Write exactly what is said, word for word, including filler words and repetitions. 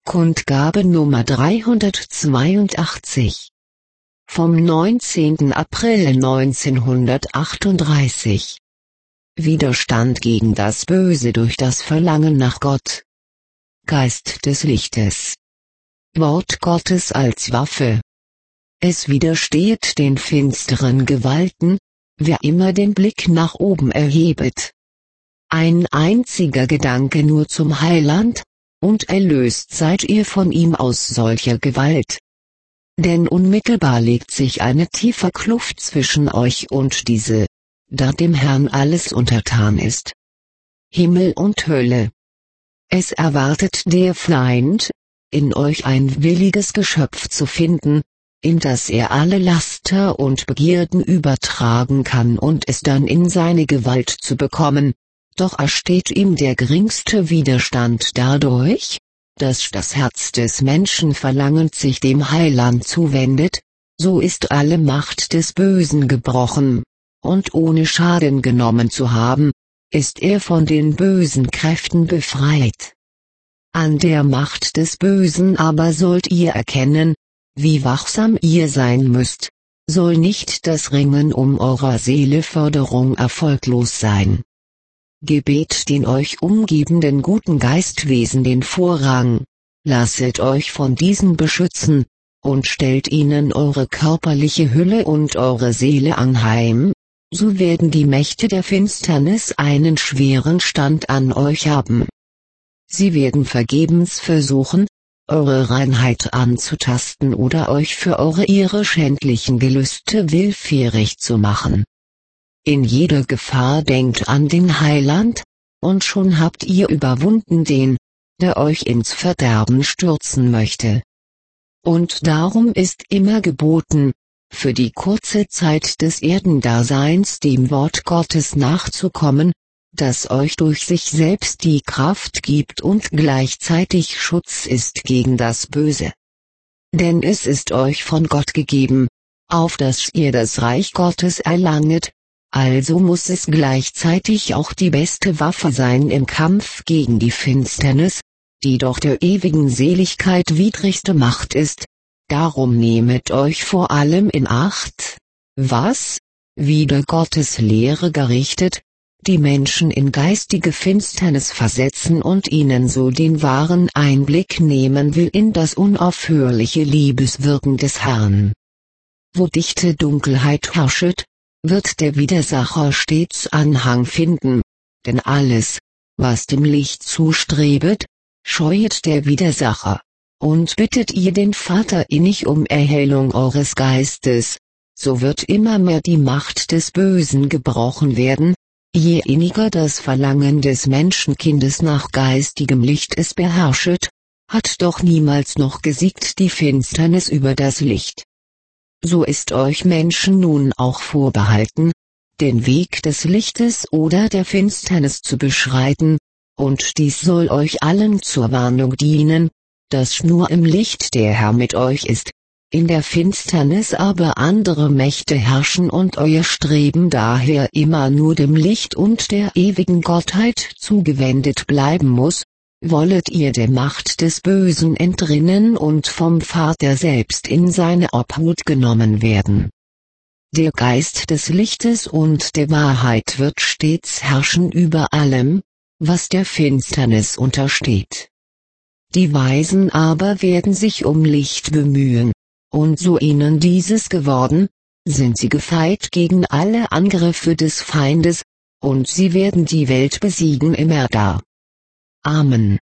Kundgabe Nummer dreihundertzweiundachtzig. Vom neunzehnten April neunzehnhundertachtunddreißig. Widerstand gegen das Böse durch das Verlangen nach Gott. Geist des Lichtes. Wort Gottes als Waffe. Es widersteht den finsteren Gewalten, wer immer den Blick nach oben erhebet. Ein einziger Gedanke nur zum Heiland, und erlöst seid ihr von ihm aus solcher Gewalt. Denn unmittelbar legt sich eine tiefe Kluft zwischen euch und diese, da dem Herrn alles untertan ist. Himmel und Hölle. Es erwartet der Feind, in euch ein williges Geschöpf zu finden, in das er alle Laster und Begierden übertragen kann und es dann in seine Gewalt zu bekommen. Doch ersteht ihm der geringste Widerstand dadurch, dass das Herz des Menschen verlangend sich dem Heiland zuwendet, so ist alle Macht des Bösen gebrochen, und ohne Schaden genommen zu haben, ist er von den bösen Kräften befreit. An der Macht des Bösen aber sollt ihr erkennen, wie wachsam ihr sein müsst, soll nicht das Ringen um eurer Seele Förderung erfolglos sein. Gebet den euch umgebenden guten Geistwesen den Vorrang, lasset euch von diesen beschützen, und stellt ihnen eure körperliche Hülle und eure Seele anheim, so werden die Mächte der Finsternis einen schweren Stand an euch haben. Sie werden vergebens versuchen, eure Reinheit anzutasten oder euch für eure ihre schändlichen Gelüste willfährig zu machen. In jeder Gefahr denkt an den Heiland, und schon habt ihr überwunden den, der euch ins Verderben stürzen möchte. Und darum ist immer geboten, für die kurze Zeit des Erdendaseins dem Wort Gottes nachzukommen, das euch durch sich selbst die Kraft gibt und gleichzeitig Schutz ist gegen das Böse. Denn es ist euch von Gott gegeben, auf dass ihr das Reich Gottes erlanget, also muss es gleichzeitig auch die beste Waffe sein im Kampf gegen die Finsternis, die doch der ewigen Seligkeit widrigste Macht ist. Darum nehmet euch vor allem in Acht, was, wider Gottes Lehre gerichtet, die Menschen in geistige Finsternis versetzen und ihnen so den wahren Einblick nehmen will in das unaufhörliche Liebeswirken des Herrn. Wo dichte Dunkelheit herrschet, wird der Widersacher stets Anhang finden, denn alles, was dem Licht zustrebet, scheuet der Widersacher, und bittet ihr den Vater innig um Erhellung eures Geistes, so wird immer mehr die Macht des Bösen gebrochen werden, je inniger das Verlangen des Menschenkindes nach geistigem Licht es beherrschet, hat doch niemals noch gesiegt die Finsternis über das Licht. So ist euch Menschen nun auch vorbehalten, den Weg des Lichtes oder der Finsternis zu beschreiten, und dies soll euch allen zur Warnung dienen, dass nur im Licht der Herr mit euch ist, in der Finsternis aber andere Mächte herrschen und euer Streben daher immer nur dem Licht und der ewigen Gottheit zugewendet bleiben muss. Wollet ihr der Macht des Bösen entrinnen und vom Vater selbst in seine Obhut genommen werden. Der Geist des Lichtes und der Wahrheit wird stets herrschen über allem, was der Finsternis untersteht. Die Weisen aber werden sich um Licht bemühen, und so ihnen dieses geworden, sind sie gefeit gegen alle Angriffe des Feindes, und sie werden die Welt besiegen immerdar. Amen.